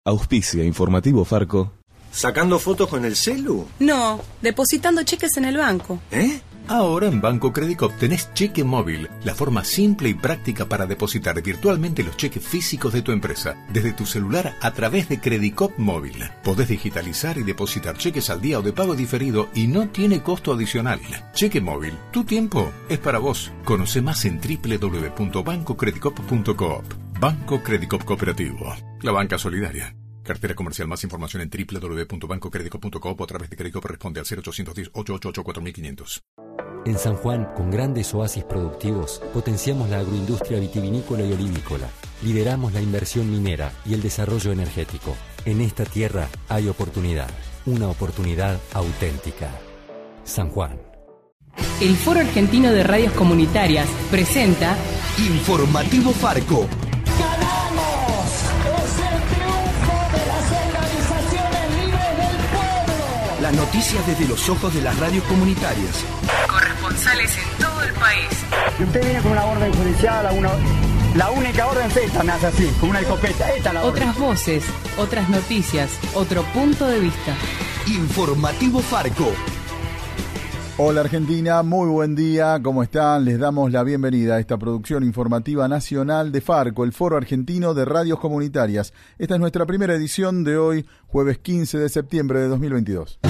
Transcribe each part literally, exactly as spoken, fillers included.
Auspicia Informativo Farco. ¿Sacando fotos con el celu? No, depositando cheques en el banco. ¿Eh? Ahora en Banco Credicop tenés cheque móvil, la forma simple y práctica para depositar virtualmente los cheques físicos de tu empresa, desde tu celular a través de Credicop Móvil. Podés digitalizar y depositar cheques al día o de pago diferido y no tiene costo adicional. Cheque móvil, tu tiempo es para vos. Conoce más en doble u doble u doble u punto banco credicop punto coop. Banco Credicop Cooperativo, la banca solidaria. Cartera comercial. Más información en doble u doble u doble u punto banco credicop punto coop o a través de Credicop. Responde al cero ochocientos diez, ochocientos ochenta y ocho, cuatro mil quinientos. En San Juan, con grandes oasis productivos, potenciamos la agroindustria vitivinícola y olivícola. Lideramos la inversión minera y el desarrollo energético. En esta tierra hay oportunidad, una oportunidad auténtica. San Juan. El Foro Argentino de Radios Comunitarias presenta Informativo Farco. ¡Ganamos! ¡Es el triunfo de las organizaciones libres del pueblo! Las noticias desde los ojos de las radios comunitarias. Corresponsales en todo el país. Si usted viene con una orden judicial, a una, la única orden es esta, me hace así, con una escopeta. Esta es la orden. Otras voces, otras noticias, otro punto de vista. Informativo Farco. Hola Argentina, muy buen día, ¿cómo están? Les damos la bienvenida a esta producción informativa nacional de Farco, el Foro Argentino de Radios Comunitarias. Esta es nuestra primera edición de hoy, jueves quince de septiembre de dos mil veintidós.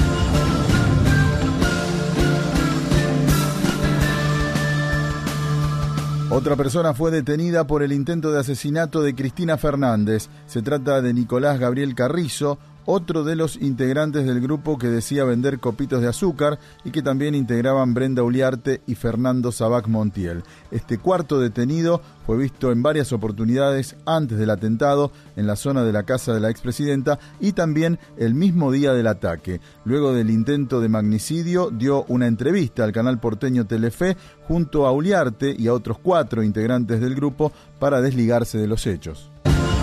Otra persona fue detenida por el intento de asesinato de Cristina Fernández. Se trata de Nicolás Gabriel Carrizo, otro de los integrantes del grupo que decía vender copitos de azúcar y que también integraban Brenda Uliarte y Fernando Sabac Montiel. Este cuarto detenido fue visto en varias oportunidades antes del atentado en la zona de la casa de la expresidenta y también el mismo día del ataque. Luego del intento de magnicidio dio una entrevista al canal porteño Telefe junto a Uliarte y a otros cuatro integrantes del grupo para desligarse de los hechos.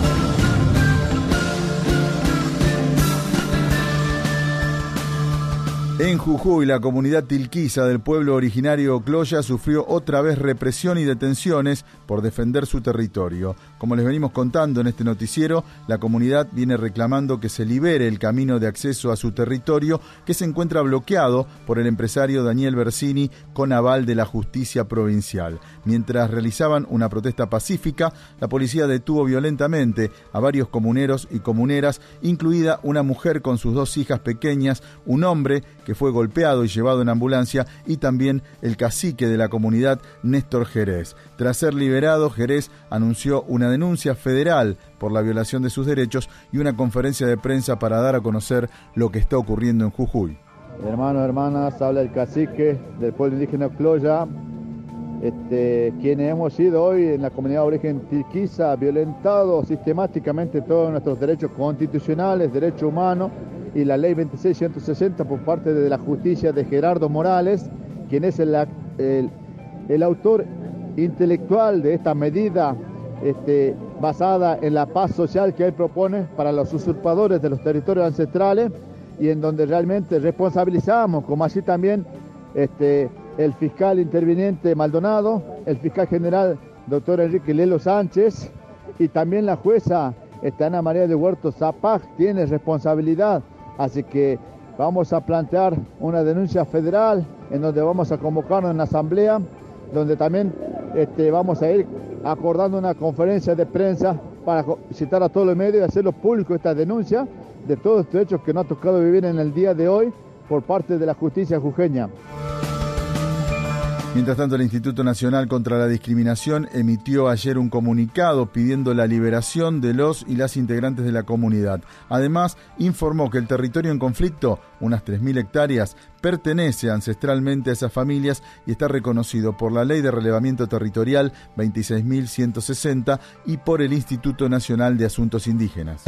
En Jujuy, la comunidad tilquiza del pueblo originario Cloya sufrió otra vez represión y detenciones por defender su territorio. Como les venimos contando en este noticiero, la comunidad viene reclamando que se libere el camino de acceso a su territorio, que se encuentra bloqueado por el empresario Daniel Bersini con aval de la justicia provincial. Mientras realizaban una protesta pacífica, la policía detuvo violentamente a varios comuneros y comuneras, incluida una mujer con sus dos hijas pequeñas, un hombre que fue golpeado y llevado en ambulancia, y también el cacique de la comunidad, Néstor Jerez. Tras ser liberado, Jerez anunció una denuncia federal por la violación de sus derechos y una conferencia de prensa para dar a conocer lo que está ocurriendo en Jujuy. Hermanos, hermanas, habla el cacique del pueblo indígena Cloya, este, quienes hemos sido hoy en la comunidad de origen tilquiza violentados sistemáticamente todos nuestros derechos constitucionales, derechos humanos, y la ley veintiséis ciento sesenta por parte de la justicia de Gerardo Morales, quien es el, el, el autor intelectual de esta medida este, basada en la paz social que él propone para los usurpadores de los territorios ancestrales, y en donde realmente responsabilizamos, como así también este, el fiscal interviniente Maldonado, el fiscal general doctor Enrique Lelo Sánchez, y también la jueza este, Ana María de Huerto Zapag tiene responsabilidad. Así que vamos a plantear una denuncia federal en donde vamos a convocarnos en la asamblea, donde también este, vamos a ir acordando una conferencia de prensa para citar a todos los medios y hacerlo público esta denuncia de todos estos hechos que nos ha tocado vivir en el día de hoy por parte de la justicia jujeña. Mientras tanto, el Instituto Nacional contra la Discriminación emitió ayer un comunicado pidiendo la liberación de los y las integrantes de la comunidad. Además, informó que el territorio en conflicto, unas tres mil hectáreas, pertenece ancestralmente a esas familias y está reconocido por la Ley de Relevamiento Territorial veintiséis mil ciento sesenta y por el Instituto Nacional de Asuntos Indígenas.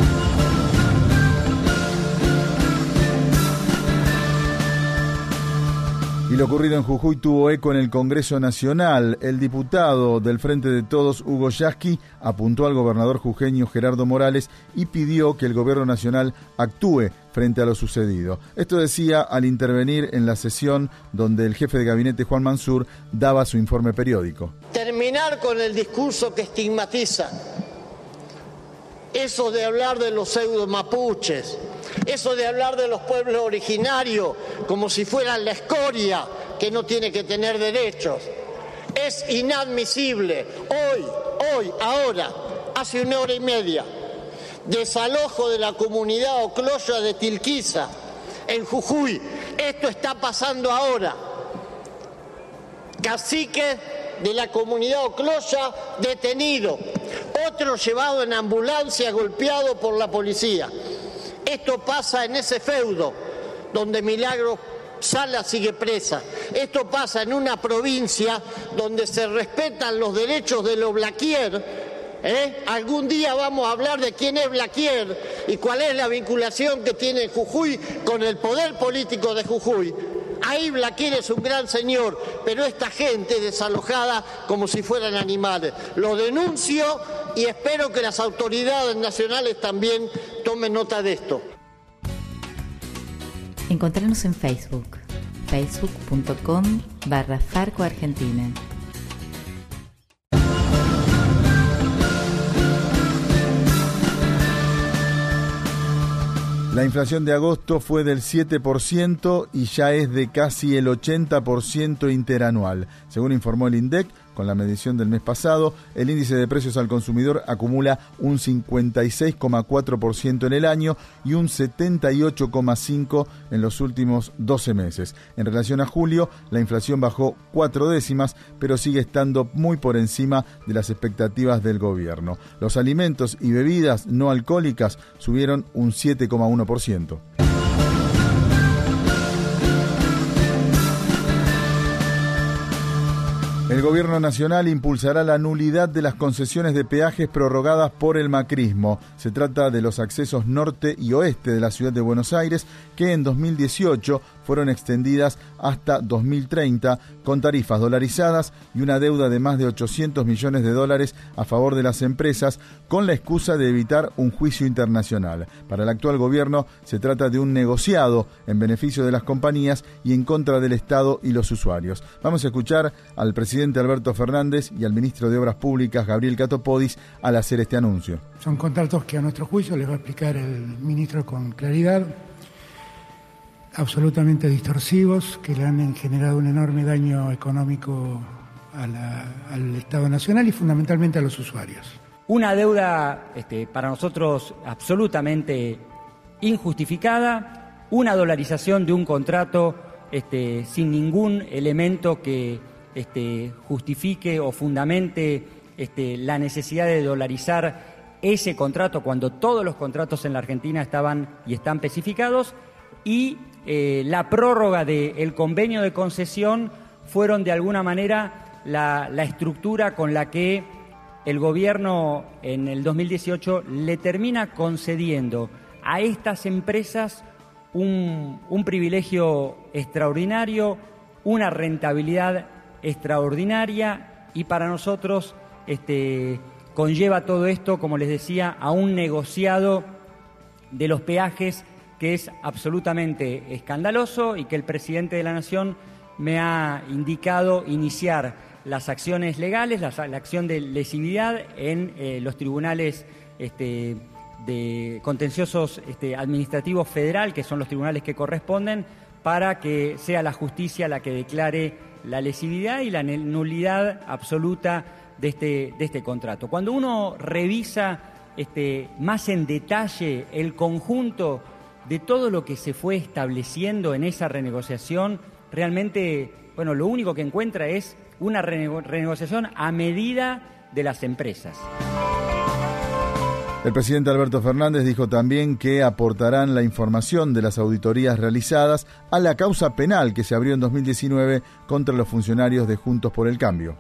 Y lo ocurrido en Jujuy tuvo eco en el Congreso Nacional. El diputado del Frente de Todos, Hugo Yasky, apuntó al gobernador jujeño Gerardo Morales y pidió que el gobierno nacional actúe frente a lo sucedido. Esto decía al intervenir en la sesión donde el jefe de gabinete, Juan Mansur, daba su informe periódico. Terminar con el discurso que estigmatiza, Eso de hablar de los pseudo mapuches, eso de hablar de los pueblos originarios como si fueran la escoria que no tiene que tener derechos, es inadmisible. Hoy, hoy, ahora, hace una hora y media, desalojo de la comunidad Ocloya de Tilquiza, en Jujuy. Esto está pasando ahora. Cacique de la comunidad Ocloya detenido, otro llevado en ambulancia golpeado por la policía. Esto pasa en ese feudo donde Milagro Sala sigue presa. Esto pasa en una provincia donde se respetan los derechos de los Blaquier. ¿Eh? Algún día vamos a hablar de quién es Blaquier y cuál es la vinculación que tiene Jujuy con el poder político de Jujuy. Ahí Blaquier es un gran señor, pero esta gente desalojada como si fueran animales. Lo denuncio y espero que las autoridades nacionales también tomen nota de esto. Encontrarnos en Facebook, facebook punto com barra Farco Argentina. La inflación de agosto fue del siete por ciento y ya es de casi el ochenta por ciento interanual. Según informó el INDEC, con la medición del mes pasado, el índice de precios al consumidor acumula un cincuenta y seis coma cuatro por ciento en el año y un setenta y ocho coma cinco por ciento en los últimos doce meses. En relación a julio, la inflación bajó cuatro décimas, pero sigue estando muy por encima de las expectativas del gobierno. Los alimentos y bebidas no alcohólicas subieron un siete coma uno por ciento. El Gobierno Nacional impulsará la nulidad de las concesiones de peajes prorrogadas por el macrismo. Se trata de los accesos norte y oeste de la ciudad de Buenos Aires, que en dos mil dieciocho fueron extendidas hasta dos mil treinta con tarifas dolarizadas y una deuda de más de ochocientos millones de dólares a favor de las empresas, con la excusa de evitar un juicio internacional. Para el actual gobierno se trata de un negociado en beneficio de las compañías y en contra del Estado y los usuarios. Vamos a escuchar al presidente Alberto Fernández y al ministro de Obras Públicas, Gabriel Catopodis, al hacer este anuncio. Son contratos que a nuestro juicio les va a explicar el ministro con claridad, absolutamente distorsivos, que le han generado un enorme daño económico a la, al Estado Nacional y fundamentalmente a los usuarios. Una deuda este, para nosotros absolutamente injustificada, una dolarización de un contrato este, sin ningún elemento que este, justifique o fundamente este, la necesidad de dolarizar ese contrato cuando todos los contratos en la Argentina estaban y están especificados, y eh, la prórroga del convenio de concesión fueron de alguna manera la, la estructura con la que el gobierno en el dos mil dieciocho le termina concediendo a estas empresas un, un privilegio extraordinario, una rentabilidad extraordinaria, y para nosotros este, conlleva todo esto, como les decía, a un negociado de los peajes que es absolutamente escandaloso y que el presidente de la Nación me ha indicado iniciar las acciones legales, la, la acción de lesividad en eh, los tribunales este, de contenciosos este, administrativos federal, que son los tribunales que corresponden, para que sea la justicia la que declare la lesividad y la nulidad absoluta de este, de este contrato. Cuando uno revisa este, más en detalle el conjunto de todo lo que se fue estableciendo en esa renegociación, realmente, bueno, lo único que encuentra es una renego- renegociación a medida de las empresas. El presidente Alberto Fernández dijo también que aportarán la información de las auditorías realizadas a la causa penal que se abrió en dos mil diecinueve contra los funcionarios de Juntos por el Cambio.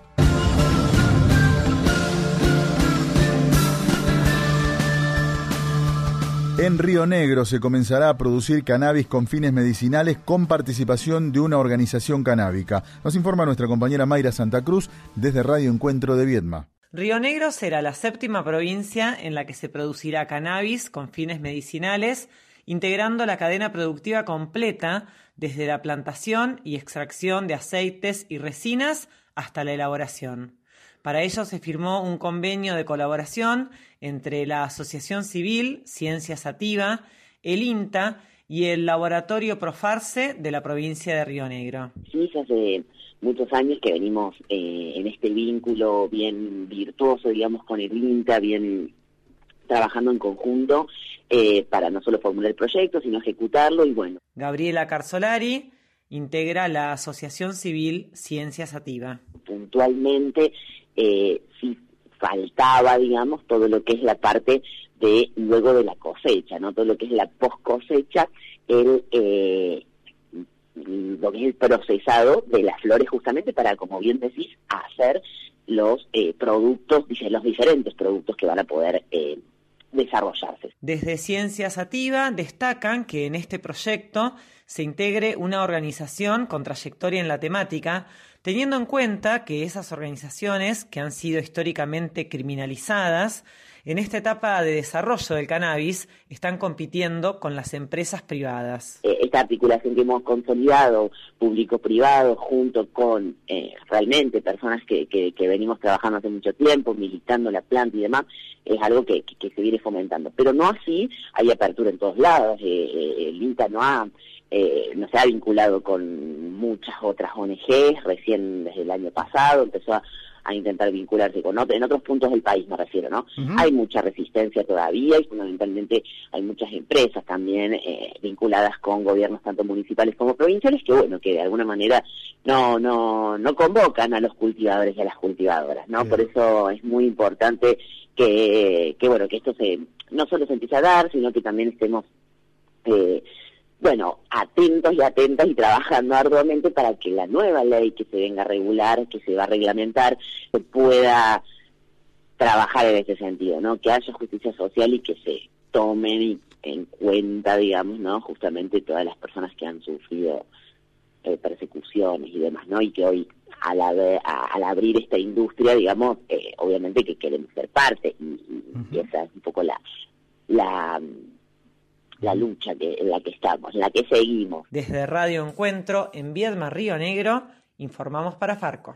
En Río Negro se comenzará a producir cannabis con fines medicinales con participación de una organización canábica. Nos informa nuestra compañera Mayra Santa Cruz desde Radio Encuentro de Viedma. Río Negro será la séptima provincia en la que se producirá cannabis con fines medicinales, integrando la cadena productiva completa desde la plantación y extracción de aceites y resinas hasta la elaboración. Para ello se firmó un convenio de colaboración entre la Asociación Civil Ciencia Sativa, el INTA y el Laboratorio Profarse de la provincia de Río Negro. Sí, hace muchos años que venimos eh, en este vínculo bien virtuoso, digamos, con el INTA, bien trabajando en conjunto eh, para no solo formular el proyecto, sino ejecutarlo y bueno. Gabriela Carzolari integra la Asociación Civil Ciencia Sativa. Puntualmente eh, sí faltaba, digamos, todo lo que es la parte de luego de la cosecha, ¿no? Todo lo que es la post cosecha, el eh, lo que es el procesado de las flores, justamente para, como bien decís, hacer los eh, productos, los diferentes productos que van a poder eh, desarrollarse. Desde Ciencia Sativa destacan que en este proyecto se integre una organización con trayectoria en la temática, teniendo en cuenta que esas organizaciones que han sido históricamente criminalizadas, en esta etapa de desarrollo del cannabis están compitiendo con las empresas privadas. Esta articulación que hemos consolidado, público-privado, junto con eh, realmente personas que, que, que venimos trabajando hace mucho tiempo, militando la planta y demás, es algo que, que, que se viene fomentando. Pero no así, hay apertura en todos lados, eh, eh, el INTA no ha... Eh, no se ha vinculado con muchas otras O N Ges, recién desde el año pasado empezó a, a intentar vincularse con otros, en otros puntos del país me refiero, ¿no? Uh-huh. Hay mucha resistencia todavía y fundamentalmente hay muchas empresas también eh, vinculadas con gobiernos tanto municipales como provinciales que, bueno, que de alguna manera no no no convocan a los cultivadores y a las cultivadoras, ¿no? Uh-huh. Por eso es muy importante que, que, bueno, que esto se no solo se empiece a dar, sino que también estemos... Eh, bueno, atentos y atentas y trabajando arduamente para que la nueva ley que se venga a regular, que se va a reglamentar, se pueda trabajar en ese sentido, ¿no? Que haya justicia social y que se tomen en cuenta, digamos, ¿no? Justamente todas las personas que han sufrido eh, persecuciones y demás, ¿no? Y que hoy, al, haber, a, al abrir esta industria, digamos, eh, obviamente que queremos ser parte y, y, uh-huh. y esa es un poco la... la la lucha que, en la que estamos, en la que seguimos. Desde Radio Encuentro, en Viedma, Río Negro, informamos para Farco.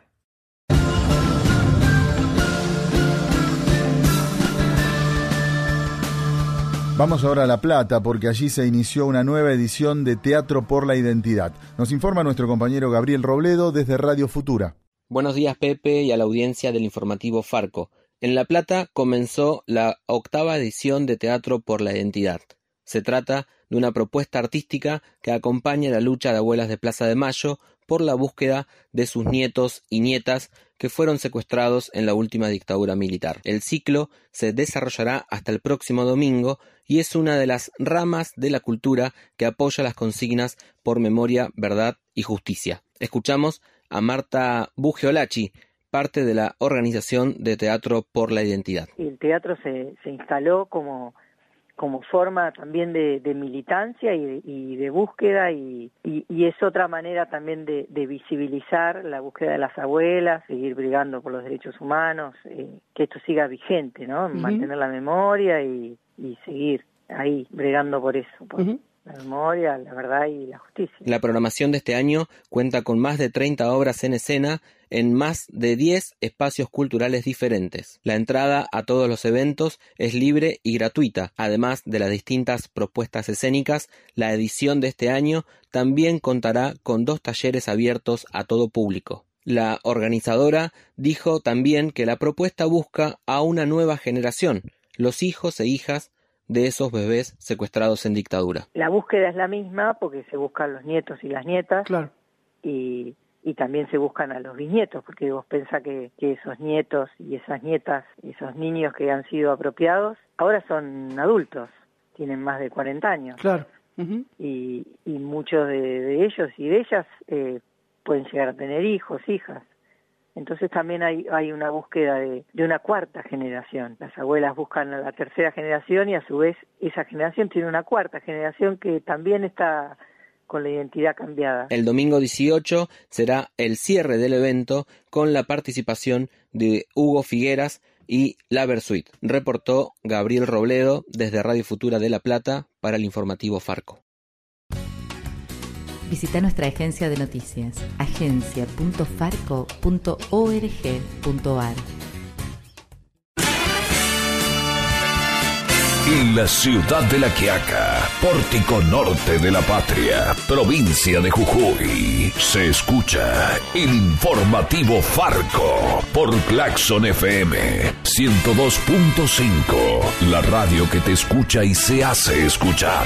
Vamos ahora a La Plata, porque allí se inició una nueva edición de Teatro por la Identidad. Nos informa nuestro compañero Gabriel Robledo desde Radio Futura. Buenos días, Pepe, y a la audiencia del informativo Farco. En La Plata comenzó la octava edición de Teatro por la Identidad. Se trata de una propuesta artística que acompaña la lucha de abuelas de Plaza de Mayo por la búsqueda de sus nietos y nietas que fueron secuestrados en la última dictadura militar. El ciclo se desarrollará hasta el próximo domingo y es una de las ramas de la cultura que apoya las consignas por memoria, verdad y justicia. Escuchamos a Marta Bugiolachi, parte de la organización de Teatro por la Identidad. El teatro se, se instaló como... como forma también de, de militancia y de, y de búsqueda y, y, y es otra manera también de, de visibilizar la búsqueda de las abuelas, seguir brigando por los derechos humanos, eh, que esto siga vigente, ¿no? Uh-huh. Mantener la memoria y, y seguir ahí bregando por eso, por uh-huh. la memoria, la verdad y la justicia. La programación de este año cuenta con más de treinta obras en escena en más de diez espacios culturales diferentes. La entrada a todos los eventos es libre y gratuita. Además de las distintas propuestas escénicas, la edición de este año también contará con dos talleres abiertos a todo público. La organizadora dijo también que la propuesta busca a una nueva generación, los hijos e hijas de esos bebés secuestrados en dictadura. La búsqueda es la misma porque se buscan los nietos y las nietas. Claro. Y... y también se buscan a los bisnietos, porque vos pensás que, que esos nietos y esas nietas, esos niños que han sido apropiados, ahora son adultos, tienen más de cuarenta años. Claro. Uh-huh. Y, y muchos de, de ellos y de ellas eh, pueden llegar a tener hijos, hijas. Entonces también hay, hay una búsqueda de, de una cuarta generación. Las abuelas buscan a la tercera generación y a su vez esa generación tiene una cuarta generación que también está... con la identidad cambiada. El domingo dieciocho será el cierre del evento con la participación de Hugo Figueras y La Versuit. Reportó Gabriel Robledo desde Radio Futura de La Plata para el informativo Farco. Visita nuestra agencia de noticias, agencia punto farco punto org punto ar. En la ciudad de La Quiaca, pórtico norte de la patria, provincia de Jujuy, se escucha el informativo Farco por Claxon F M ciento dos punto cinco, la radio que te escucha y se hace escuchar.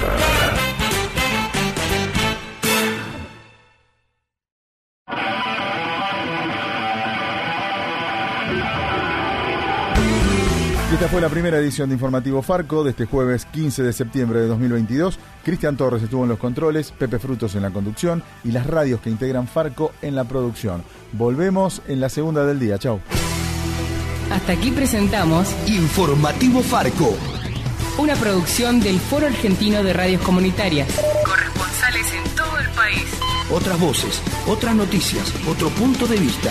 Esta fue la primera edición de Informativo Farco de este jueves quince de septiembre de dos mil veintidós. Cristian Torres estuvo en los controles, Pepe Frutos en la conducción y las radios que integran Farco en la producción. Volvemos en la segunda del día. Chau. Hasta aquí presentamos Informativo Farco, una producción del Foro Argentino de Radios Comunitarias. Corresponsales en todo el país. Otras voces, otras noticias, otro punto de vista.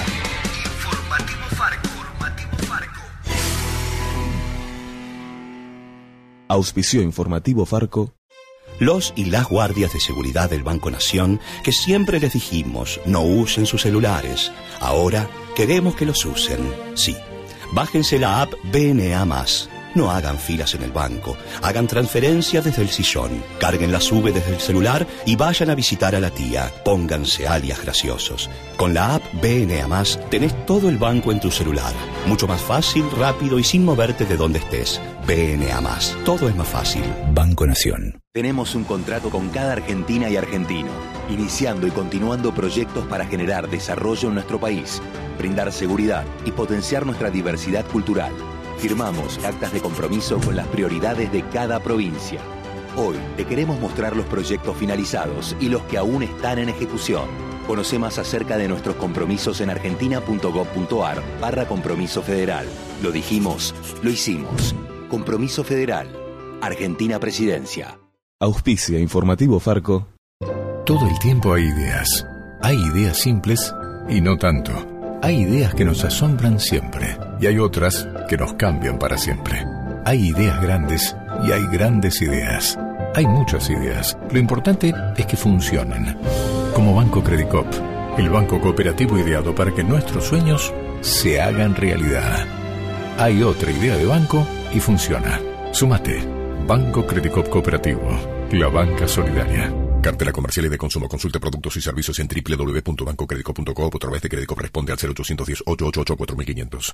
Auspició Informativo Farco. Los y las guardias de seguridad del Banco Nación, que siempre les dijimos no usen sus celulares, ahora queremos que los usen. Sí, bájense la app B N A más. No hagan filas en el banco, hagan transferencias desde el sillón, carguen la sube desde el celular y vayan a visitar a la tía. Pónganse alias graciosos. Con la app B N A más tenés todo el banco en tu celular. Mucho más fácil, rápido y sin moverte de donde estés. B N A más. Todo es más fácil. Banco Nación. Tenemos un contrato con cada argentina y argentino, iniciando y continuando proyectos para generar desarrollo en nuestro país, brindar seguridad y potenciar nuestra diversidad cultural. Firmamos actas de compromiso con las prioridades de cada provincia. Hoy te queremos mostrar los proyectos finalizados y los que aún están en ejecución. Conoce más acerca de nuestros compromisos en argentina.gov.ar barra compromiso federal. Lo dijimos, lo hicimos. Compromiso Federal. Argentina Presidencia. Auspicia Informativo Farco. Todo el tiempo hay ideas. Hay ideas simples y no tanto. Hay ideas que nos asombran siempre y hay otras que nos cambian para siempre. Hay ideas grandes y hay grandes ideas. Hay muchas ideas. Lo importante es que funcionen. Como Banco Credicop, el banco cooperativo ideado para que nuestros sueños se hagan realidad. Hay otra idea de banco y funciona. Súmate. Banco Credicop Cooperativo. La banca solidaria. Cartela comercial y de consumo. Consulte productos y servicios en doble u doble u doble u punto banco credicop punto com o a través de Credicop. Responde al cero ochocientos diez, ochocientos ochenta y ocho, cuatro mil quinientos.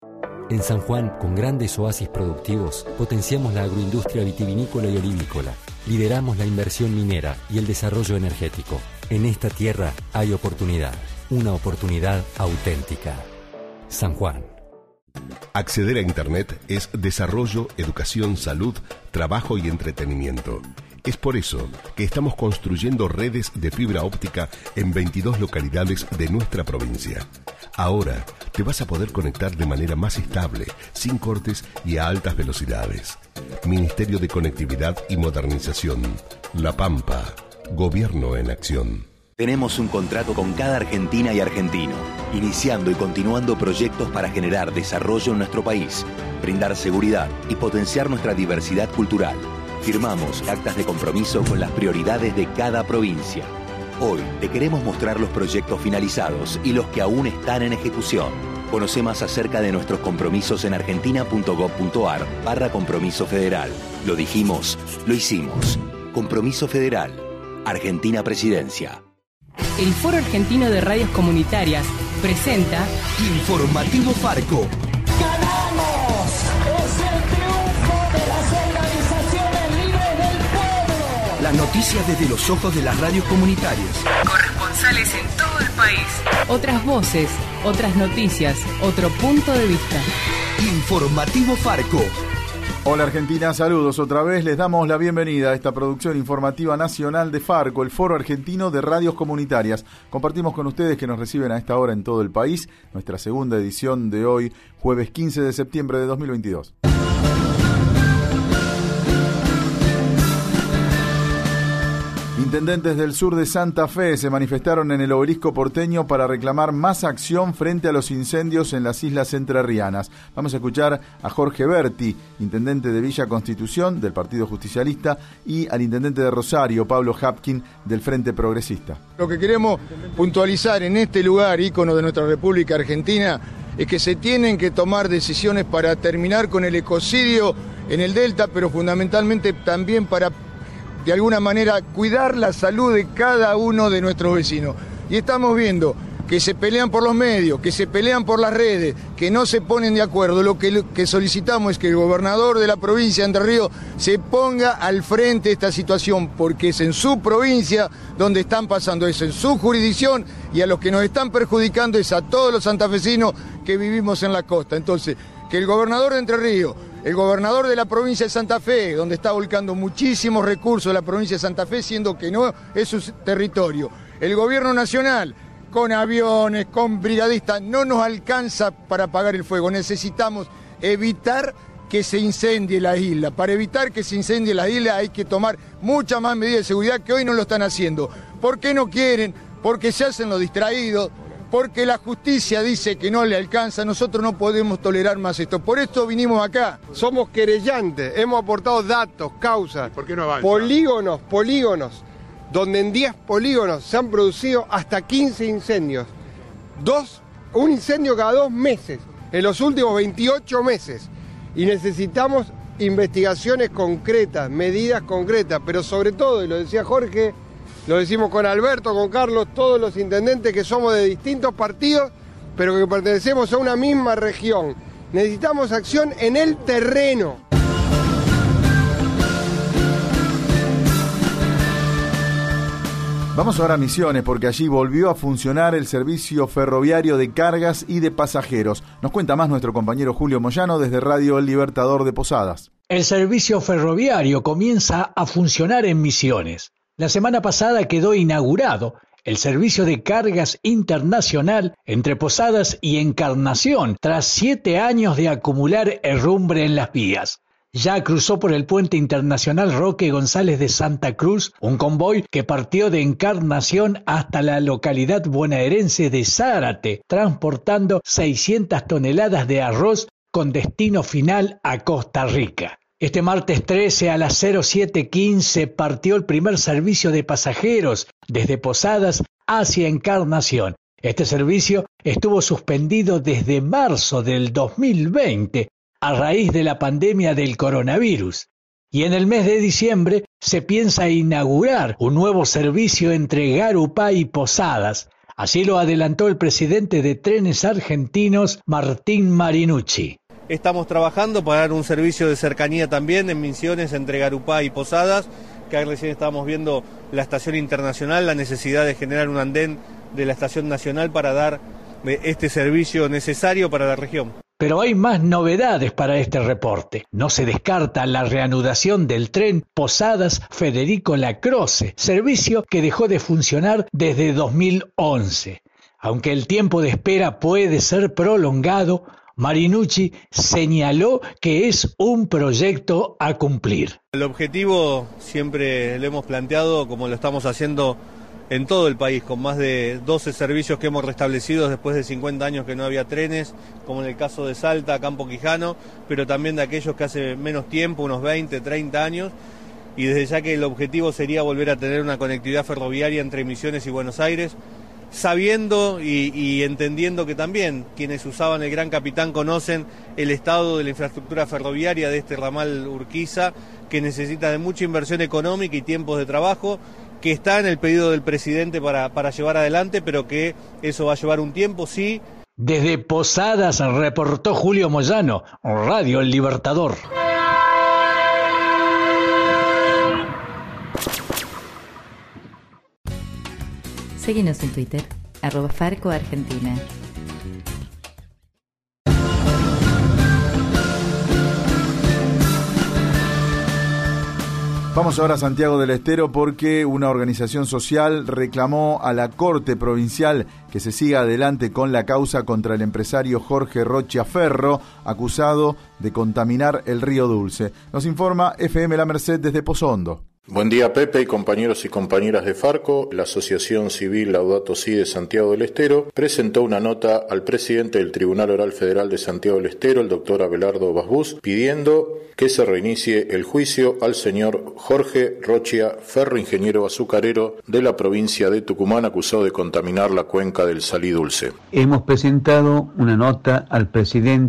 En San Juan, con grandes oasis productivos, potenciamos la agroindustria vitivinícola y olivícola. Lideramos la inversión minera y el desarrollo energético. En esta tierra hay oportunidad. Una oportunidad auténtica. San Juan. Acceder a Internet es desarrollo, educación, salud, trabajo y entretenimiento. Es por eso que estamos construyendo redes de fibra óptica en veintidós localidades de nuestra provincia. Ahora te vas a poder conectar de manera más estable, sin cortes y a altas velocidades. Ministerio de Conectividad y Modernización. La Pampa. Gobierno en acción. Tenemos un contrato con cada argentina y argentino, iniciando y continuando proyectos para generar desarrollo en nuestro país, brindar seguridad y potenciar nuestra diversidad cultural. Firmamos actas de compromiso con las prioridades de cada provincia. Hoy te queremos mostrar los proyectos finalizados y los que aún están en ejecución. Conoce más acerca de nuestros compromisos en argentina.gov.ar barra compromiso federal. Lo dijimos, lo hicimos. Compromiso Federal. Argentina Presidencia. El Foro Argentino de Radios Comunitarias presenta Informativo Farco. ¡Ganamos! ¡Es el triunfo de las organizaciones libres del pueblo! Las noticias desde los ojos de las radios comunitarias. Corresponsales en todo el país. Otras voces, otras noticias, otro punto de vista. Informativo Farco. Hola Argentina, saludos otra vez. Les damos la bienvenida a esta producción informativa nacional de Farco, el Foro Argentino de Radios Comunitarias. Compartimos con ustedes que nos reciben a esta hora en todo el país nuestra segunda edición de hoy, jueves quince de septiembre de dos mil veintidós. Intendentes del sur de Santa Fe se manifestaron en el Obelisco porteño para reclamar más acción frente a los incendios en las islas entrerrianas. Vamos a escuchar a Jorge Berti, intendente de Villa Constitución del Partido Justicialista, y al intendente de Rosario, Pablo Hapkin, del Frente Progresista. Lo que queremos puntualizar en este lugar, ícono de nuestra República Argentina, es que se tienen que tomar decisiones para terminar con el ecocidio en el Delta, pero fundamentalmente también para, de alguna manera, cuidar la salud de cada uno de nuestros vecinos. Y estamos viendo que se pelean por los medios, que se pelean por las redes, que no se ponen de acuerdo. Lo que, lo que solicitamos es que el gobernador de la provincia de Entre Ríos se ponga al frente de esta situación, porque es en su provincia donde están pasando, es en su jurisdicción, y a los que nos están perjudicando es a todos los santafesinos que vivimos en la costa. Entonces, que el gobernador de Entre Ríos, el gobernador de la provincia de Santa Fe, donde está volcando muchísimos recursos la provincia de Santa Fe, siendo que no es su territorio, el gobierno nacional, con aviones, con brigadistas, no nos alcanza para apagar el fuego. Necesitamos evitar que se incendie la isla. Para evitar que se incendie la isla hay que tomar muchas más medidas de seguridad que hoy no lo están haciendo. ¿Por qué no quieren? Porque se hacen los distraídos, porque la justicia dice que no le alcanza. Nosotros no podemos tolerar más esto. Por esto vinimos acá. Somos querellantes, hemos aportado datos, causas, ¿por qué no avanza? polígonos, polígonos. donde en diez polígonos se han producido hasta quince incendios. Dos, un incendio cada dos meses, en los últimos veintiocho meses. Y necesitamos investigaciones concretas, medidas concretas, pero sobre todo, y lo decía Jorge, lo decimos con Alberto, con Carlos, todos los intendentes que somos de distintos partidos, pero que pertenecemos a una misma región. Necesitamos acción en el terreno. Vamos ahora a Misiones, porque allí volvió a funcionar el servicio ferroviario de cargas y de pasajeros. Nos cuenta más nuestro compañero Julio Moyano desde Radio El Libertador de Posadas. El servicio ferroviario comienza a funcionar en Misiones. La semana pasada quedó inaugurado el servicio de cargas internacional entre Posadas y Encarnación, tras siete años de acumular herrumbre en las vías. Ya cruzó por el puente internacional Roque González de Santa Cruz un convoy que partió de Encarnación hasta la localidad bonaerense de Zárate, transportando seiscientas toneladas de arroz con destino final a Costa Rica. Este martes trece a las cero siete quince partió el primer servicio de pasajeros desde Posadas hacia Encarnación. Este servicio estuvo suspendido desde marzo del dos mil veinte, a raíz de la pandemia del coronavirus. Y en el mes de diciembre se piensa inaugurar un nuevo servicio entre Garupá y Posadas. Así lo adelantó el presidente de Trenes Argentinos, Martín Marinucci. Estamos trabajando para dar un servicio de cercanía también en Misiones entre Garupá y Posadas, que recién estábamos viendo la estación internacional, la necesidad de generar un andén de la estación nacional para dar este servicio necesario para la región. Pero hay más novedades para este reporte. No se descarta la reanudación del tren Posadas-Federico Lacroze, servicio que dejó de funcionar desde dos mil once. Aunque el tiempo de espera puede ser prolongado, Marinucci señaló que es un proyecto a cumplir. El objetivo siempre lo hemos planteado como lo estamos haciendo en todo el país, con más de doce servicios que hemos restablecido después de cincuenta años que no había trenes, como en el caso de Salta, Campo Quijano, pero también de aquellos que hace menos tiempo, unos veinte, treinta años, y desde ya que el objetivo sería volver a tener una conectividad ferroviaria entre Misiones y Buenos Aires, sabiendo y, y entendiendo que también quienes usaban el Gran Capitán conocen el estado de la infraestructura ferroviaria de este ramal Urquiza, que necesita de mucha inversión económica y tiempos de trabajo, que está en el pedido del presidente para, para llevar adelante, pero que eso va a llevar un tiempo, sí. Desde Posadas reportó Julio Moyano, Radio El Libertador. Síguenos en Twitter, arroba Farco Argentina. Vamos ahora a Santiago del Estero porque una organización social reclamó a la Corte Provincial que se siga adelante con la causa contra el empresario Jorge Rocha Ferro, acusado de contaminar el río Dulce. Nos informa F M La Merced desde Pozo Buen día, Pepe y compañeros y compañeras de Farco. La Asociación Civil Laudato Si de Santiago del Estero presentó una nota al presidente del Tribunal Oral Federal de Santiago del Estero, el doctor Abelardo Basbús, pidiendo que se reinicie el juicio al señor Jorge Rocha Ferro, ingeniero azucarero de la provincia de Tucumán, acusado de contaminar la cuenca del Salí Dulce. Hemos presentado una nota al presidente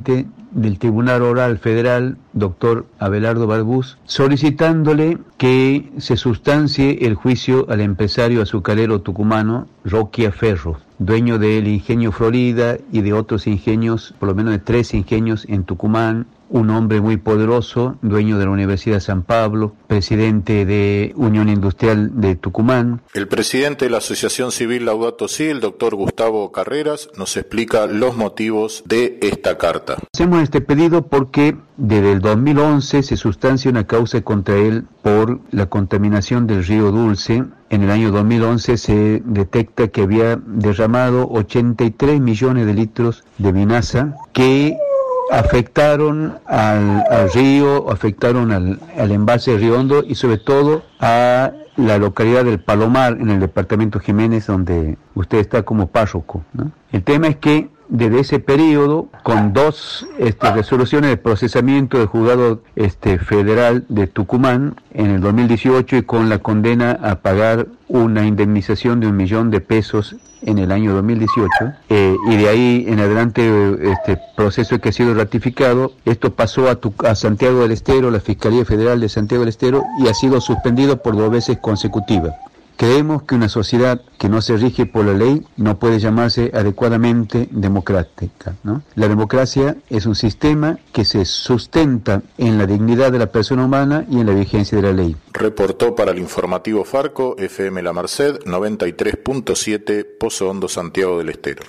del Tribunal Oral Federal, doctor Abelardo Barbús, solicitándole que se sustancie el juicio al empresario azucarero tucumano Roquia Ferro, dueño del Ingenio Florida y de otros ingenios, por lo menos de tres ingenios en Tucumán, un hombre muy poderoso, dueño de la Universidad de San Pablo, presidente de Unión Industrial de Tucumán. El presidente de la Asociación Civil Laudato Si, el doctor Gustavo Carreras, nos explica los motivos de esta carta. Hacemos este pedido porque desde el dos mil once se sustancia una causa contra él por la contaminación del río Dulce. En el año dos mil once se detecta que había derramado ochenta y tres millones de litros de vinaza que afectaron al, al río, afectaron al, al embalse de Río Hondo y sobre todo a la localidad del Palomar en el departamento Jiménez, donde usted está como párroco, ¿no? El tema es que desde ese periodo, con dos este, resoluciones de procesamiento del juzgado este, federal de Tucumán en el dos mil dieciocho y con la condena a pagar una indemnización de un millón de pesos en el año dos mil dieciocho, eh, y de ahí en adelante este proceso que ha sido ratificado, esto pasó a, tu, a Santiago del Estero, la Fiscalía Federal de Santiago del Estero, y ha sido suspendido por dos veces consecutivas. Creemos que una sociedad que no se rige por la ley no puede llamarse adecuadamente democrática, ¿no? La democracia es un sistema que se sustenta en la dignidad de la persona humana y en la vigencia de la ley. Reportó para el informativo Farco, F M La Merced, noventa y tres punto siete, Pozo Hondo, Santiago del Estero.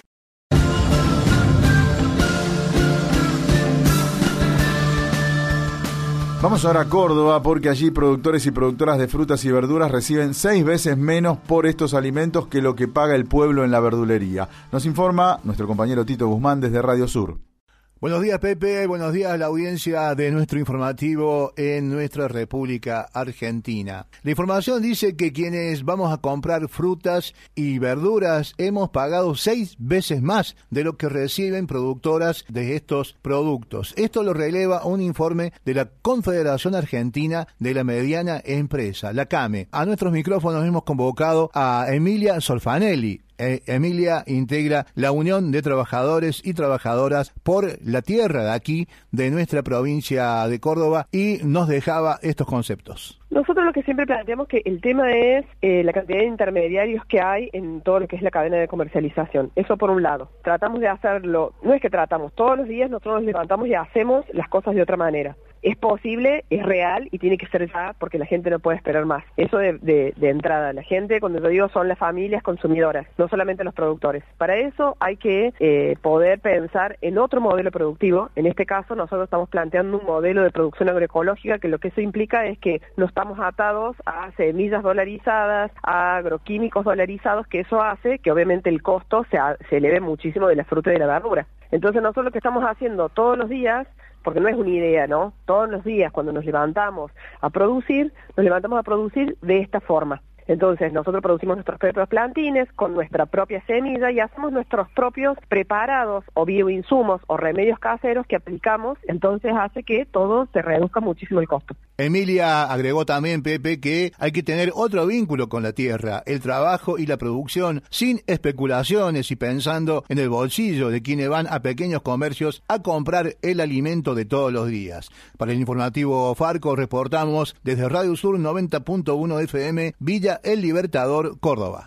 Vamos ahora a Córdoba porque allí productores y productoras de frutas y verduras reciben seis veces menos por estos alimentos que lo que paga el pueblo en la verdulería. Nos informa nuestro compañero Tito Guzmán desde Radio Sur. Buenos días, Pepe. Buenos días a la audiencia de nuestro informativo en nuestra República Argentina. La información dice que quienes vamos a comprar frutas y verduras hemos pagado seis veces más de lo que reciben productoras de estos productos. Esto lo releva un informe de la Confederación Argentina de la Mediana Empresa, la CAME. A nuestros micrófonos hemos convocado a Emilia Solfanelli. Emilia integra la Unión de Trabajadores y Trabajadoras por la Tierra de aquí, de nuestra provincia de Córdoba, y nos dejaba estos conceptos. Nosotros lo que siempre planteamos que el tema es eh, la cantidad de intermediarios que hay en todo lo que es la cadena de comercialización. Eso por un lado. Tratamos de hacerlo, no es que tratamos, todos los días nosotros nos levantamos y hacemos las cosas de otra manera. Es posible, es real y tiene que ser ya porque la gente no puede esperar más. Eso de, de, de entrada. La gente, cuando yo digo, son las familias consumidoras, no solamente los productores. Para eso hay que eh, poder pensar en otro modelo productivo. En este caso nosotros estamos planteando un modelo de producción agroecológica que lo que eso implica es que no estamos atados a semillas dolarizadas, a agroquímicos dolarizados, que eso hace que obviamente el costo se, se eleve muchísimo de la fruta y de la verdura. Entonces nosotros lo que estamos haciendo todos los días, porque no es una idea, ¿no? Todos los días cuando nos levantamos a producir, nos levantamos a producir de esta forma. Entonces nosotros producimos nuestros propios plantines con nuestra propia semilla y hacemos nuestros propios preparados o bioinsumos o remedios caseros que aplicamos, entonces hace que todo se reduzca muchísimo el costo. Emilia agregó también, Pepe, que hay que tener otro vínculo con la tierra, el trabajo y la producción, sin especulaciones y pensando en el bolsillo de quienes van a pequeños comercios a comprar el alimento de todos los días. Para el informativo Farco reportamos desde Radio Sur noventa punto uno F M, Villa El Libertador, Córdoba.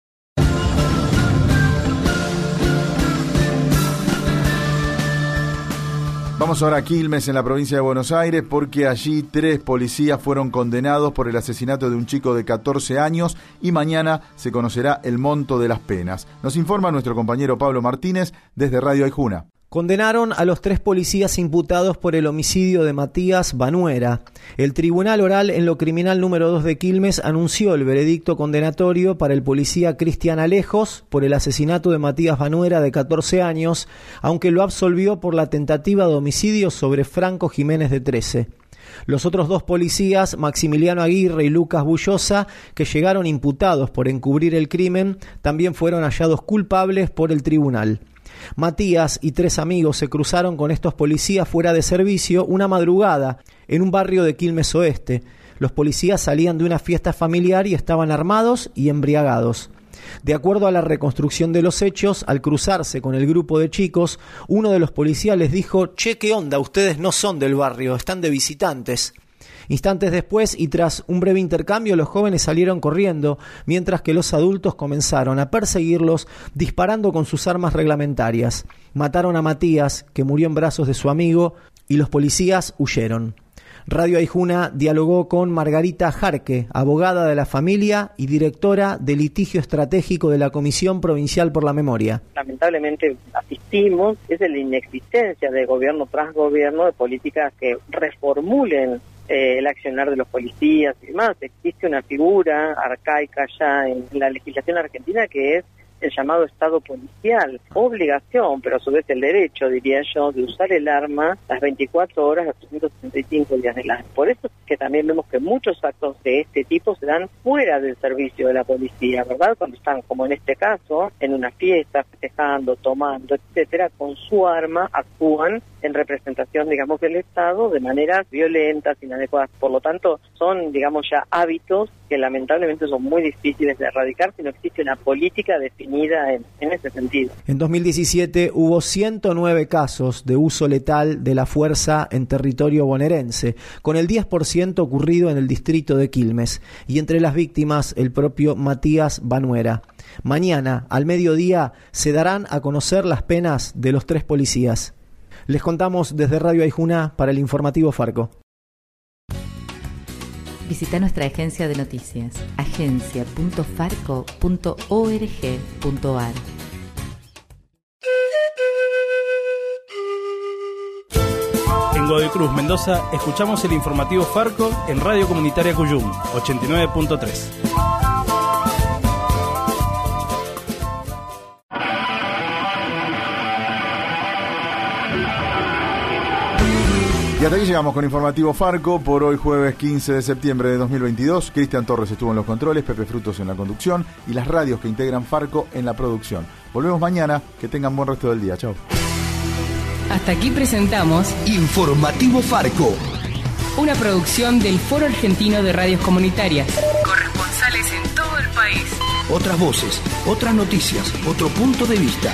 Vamos ahora a Quilmes, en la provincia de Buenos Aires, porque allí tres policías fueron condenados por el asesinato de un chico de catorce años y mañana se conocerá el monto de las penas. Nos informa nuestro compañero Pablo Martínez desde Radio Aijuna. Condenaron a los tres policías imputados por el homicidio de Matías Banuera. El Tribunal Oral en lo Criminal número dos de Quilmes anunció el veredicto condenatorio para el policía Cristian Alejos por el asesinato de Matías Banuera de catorce años, aunque lo absolvió por la tentativa de homicidio sobre Franco Jiménez de trece. Los otros dos policías, Maximiliano Aguirre y Lucas Bullosa, que llegaron imputados por encubrir el crimen, también fueron hallados culpables por el tribunal. Matías y tres amigos se cruzaron con estos policías fuera de servicio una madrugada en un barrio de Quilmes Oeste. Los policías salían de una fiesta familiar y estaban armados y embriagados. De acuerdo a la reconstrucción de los hechos, al cruzarse con el grupo de chicos, uno de los policías les dijo: «Che, ¿qué onda? Ustedes no son del barrio, están de visitantes». Instantes después y tras un breve intercambio, los jóvenes salieron corriendo, mientras que los adultos comenzaron a perseguirlos disparando con sus armas reglamentarias. Mataron a Matías, que murió en brazos de su amigo, y los policías huyeron. Radio Aijuna dialogó con Margarita Jarque, abogada de la familia y directora de litigio estratégico de la Comisión Provincial por la Memoria. Lamentablemente asistimos, es de la inexistencia de gobierno tras gobierno de políticas que reformulen Eh, el accionar de los policías y demás. Existe una figura arcaica ya en la legislación argentina que es el llamado Estado policial, obligación, pero a su vez el derecho, diría yo, de usar el arma las veinticuatro horas, los trescientos sesenta y cinco días del año. Por eso es que también vemos que muchos actos de este tipo se dan fuera del servicio de la policía, ¿verdad? Cuando están, como en este caso, en una fiesta, festejando, tomando, etcétera, con su arma actúan en representación, digamos, del Estado de maneras violentas, inadecuadas. Por lo tanto, son, digamos, ya hábitos que lamentablemente son muy difíciles de erradicar si no existe una política definida en, en ese sentido. En dos mil diecisiete hubo ciento nueve casos de uso letal de la fuerza en territorio bonaerense, con el diez por ciento ocurrido en el distrito de Quilmes, y entre las víctimas el propio Matías Banuera. Mañana, al mediodía, se darán a conocer las penas de los tres policías. Les contamos desde Radio Aijuna para el informativo Farco. Visita nuestra agencia de noticias, agencia punto farco punto org punto ar. En Godoy Cruz, Mendoza, escuchamos el informativo Farco en Radio Comunitaria Cuyum, ochenta y nueve punto tres. Y hasta aquí llegamos con Informativo Farco por hoy jueves quince de septiembre de dos mil veintidós. Cristian Torres estuvo en los controles, Pepe Frutos en la conducción y las radios que integran Farco en la producción. Volvemos mañana, que tengan buen resto del día. Chao. Hasta aquí presentamos Informativo Farco, una producción del Foro Argentino de Radios Comunitarias. Corresponsales en todo el país. Otras voces, otras noticias, otro punto de vista.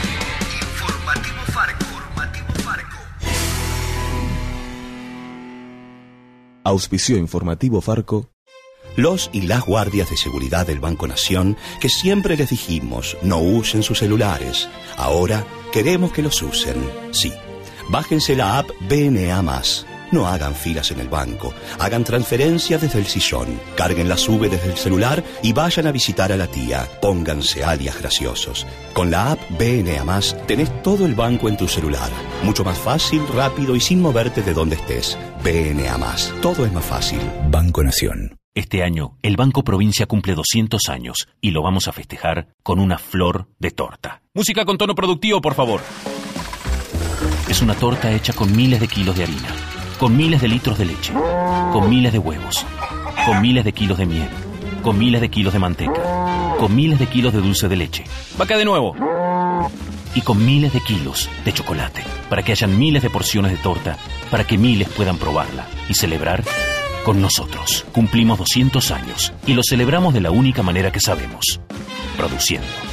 Auspició Informativo Farco. Los y las guardias de seguridad del Banco Nación, que siempre les dijimos no usen sus celulares, ahora queremos que los usen. Sí, bájense la app B N A más. No hagan filas en el banco, hagan transferencias desde el sillón, carguen la sube desde el celular y vayan a visitar a la tía. Pónganse alias graciosos. Con la app B N A más tenés todo el banco en tu celular. Mucho más fácil, rápido y sin moverte de donde estés. B N A más. Todo es más fácil. Banco Nación. Este año, el Banco Provincia cumple doscientos años y lo vamos a festejar con una flor de torta. Música con tono productivo, por favor. Es una torta hecha con miles de kilos de harina, con miles de litros de leche, con miles de huevos, con miles de kilos de miel, con miles de kilos de manteca, con miles de kilos de dulce de leche. ¡Vaca de nuevo! Y con miles de kilos de chocolate, para que hayan miles de porciones de torta, para que miles puedan probarla y celebrar con nosotros. Cumplimos doscientos años y lo celebramos de la única manera que sabemos, produciendo.